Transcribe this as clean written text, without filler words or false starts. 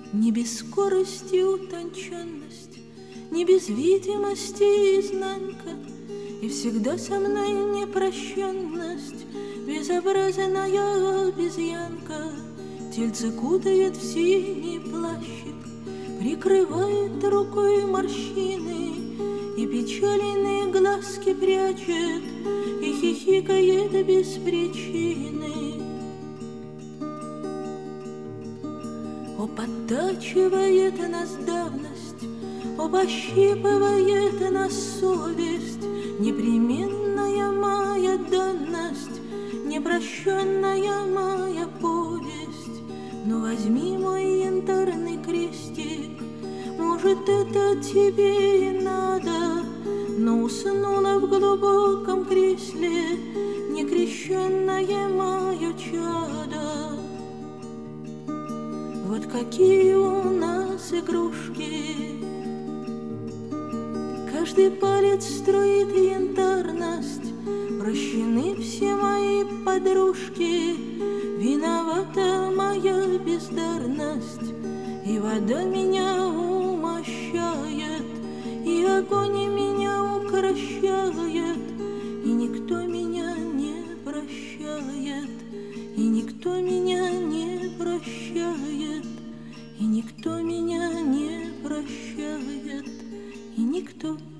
Не без скорости утонченность, не без видимости изнанка, и всегда со мной непрощенность, безобразная обезьянка. Тельце кутает в синий плащик, прикрывает рукой морщины, и печальные глазки прячет, и хихикает без причины. О, подтачивает нас давность, о, пощипывает нас совесть, непременная моя данность, непрощенная моя повесть. Но возьми мой янтарный крестик, может, это тебе и надо, но уснула в глубоком кресле некрещенное мое чадо. Вот какие у нас игрушки, каждый палец строит янтарность, прощены все мои подружки, виновата моя бездарность, и вода меня умощает, и огонь меня укрощает, и никто меня не прощает, и никто меня не прощает, и никто меня не прощает, и никто